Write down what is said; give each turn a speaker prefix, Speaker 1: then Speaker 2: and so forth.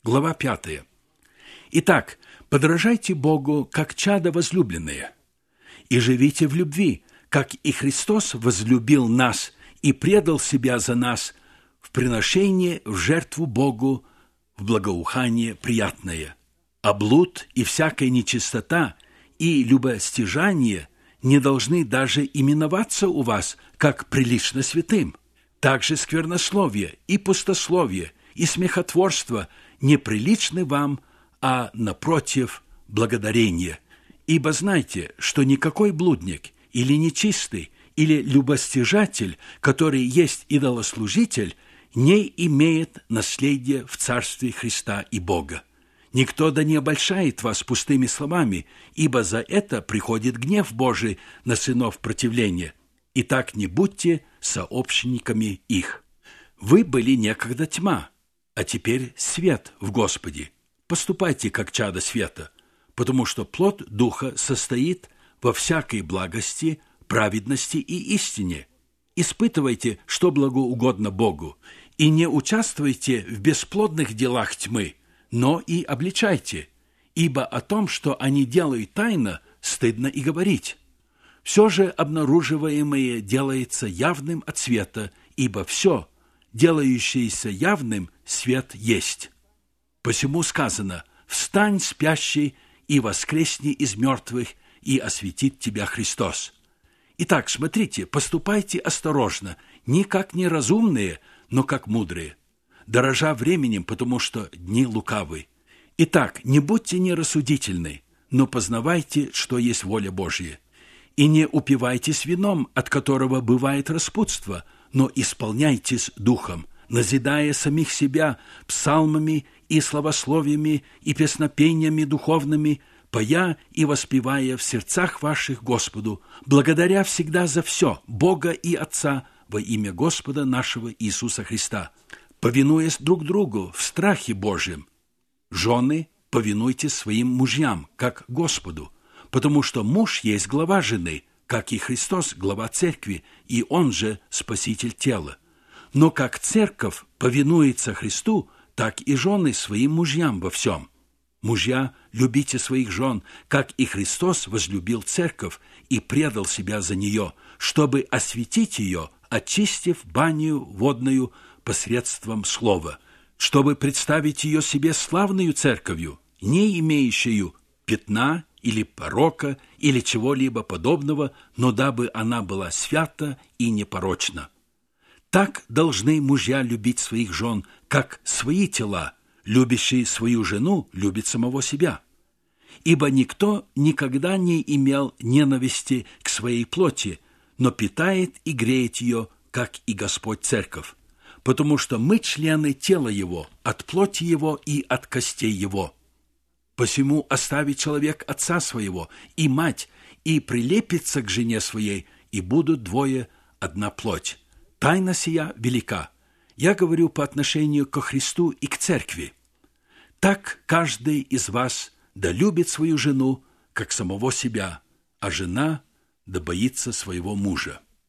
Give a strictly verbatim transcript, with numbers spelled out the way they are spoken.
Speaker 1: глава пятая. Итак, подражайте Богу, как чада возлюбленные, и живите в любви, как и Христос возлюбил нас и предал себя за нас в приношение в жертву Богу, в благоухание приятное. А блуд и всякая нечистота и любостяжание не должны даже именоваться у вас, как прилично святым. Также сквернословие и пустословие и смехотворство неприличны вам, а, напротив, благодарение. Ибо знайте, что никакой блудник или нечистый, или любостяжатель, который есть идолослужитель, не имеет наследия в Царстве Христа и Бога. Никто да не обольщает вас пустыми словами, ибо за это приходит гнев Божий на сынов противления. Итак, не будьте сообщниками их. Вы были некогда тьма, а теперь свет в Господе. Поступайте, как чада света, потому что плод Духа состоит во всякой благости, праведности и истине. Испытывайте, что благоугодно Богу, и не участвуйте в бесплодных делах тьмы, но и обличайте, ибо о том, что они делают тайно, стыдно и говорить. Все же обнаруживаемое делается явным от света, ибо все, делающееся явным, свет есть. Посему сказано: «Встань, спящий, и воскресни из мертвых, и осветит тебя Христос». Итак, смотрите, поступайте осторожно, не как неразумные, но как мудрые, дорожа временем, потому что дни лукавы. Итак, не будьте нерассудительны, но познавайте, что есть воля Божья. И не упивайтесь вином, от которого бывает распутство, но исполняйтесь духом, назидая самих себя псалмами и славословиями и песнопениями духовными, поя и воспевая в сердцах ваших Господу, благодаря всегда за все Бога и Отца во имя Господа нашего Иисуса Христа, повинуясь друг другу в страхе Божьем. Жены, повинуйтесь своим мужьям, как Господу, потому что муж есть глава жены, как и Христос глава церкви, и он же спаситель тела. Но как церковь повинуется Христу, так и жены своим мужьям во всем. Мужья, любите своих жен, как и Христос возлюбил церковь и предал себя за нее, чтобы осветить ее, очистив баню водную посредством слова, чтобы представить ее себе славную церковью, не имеющую пятна или порока, или чего-либо подобного, но дабы она была свята и непорочна. Так должны мужья любить своих жен, как свои тела. Любящий свою жену любит самого себя. Ибо никто никогда не имел ненависти к своей плоти, но питает и греет ее, как и Господь церковь, потому что мы члены тела Его, от плоти Его и от костей Его. Посему оставит человек отца своего и мать, и прилепится к жене своей, и будут двое одна плоть. Тайна сия велика. Я говорю по отношению ко Христу и к церкви. Так каждый из вас да любит свою жену, как самого себя, а жена да боится своего мужа.